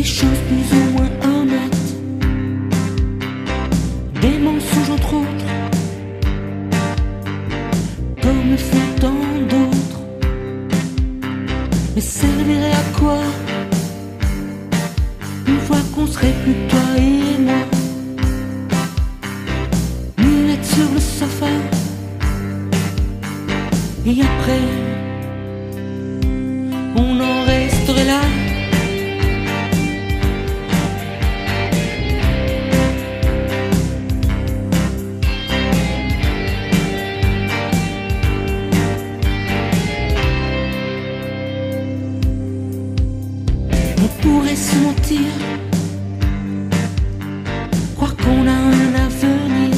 choses plus ou moins honnêtes, des mensonges entre autres, comme le font tant d'autres. Mais servirait à quoi une fois qu'on serait plus toi et moi, muette sur le sofa, et après on en resterait là. On pourrait se mentir, croire qu'on a un avenir,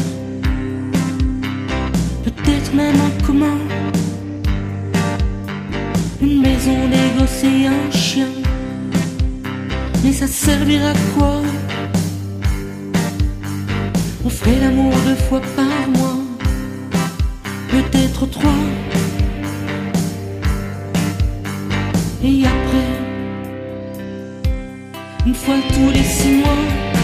peut-être même en commun, une maison, des gosses et un chien. Mais ça servira à quoi? On ferait l'amour 2 fois par mois, peut-être 3. Et après, une fois tous les 6 mois.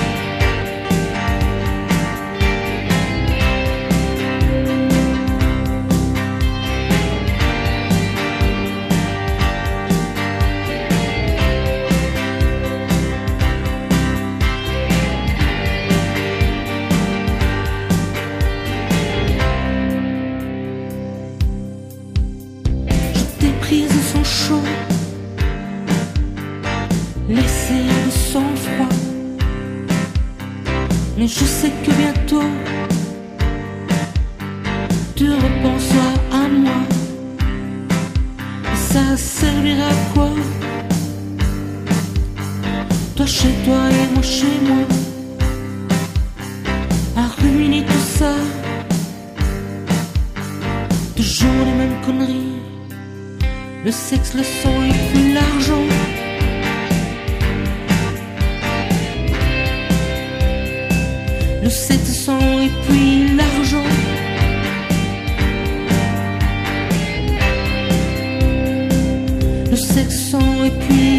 Tes prises sont chaudes, laissées de sang-froid. Mais je sais que bientôt tu repenseras à moi. Et ça servira à quoi? Toi chez toi et moi chez moi, à ruiner tout ça. Toujours les mêmes conneries, le sexe, le sang et puis l'argent. Le sexe, le sang et puis l'argent. Le sexe, le sang et puis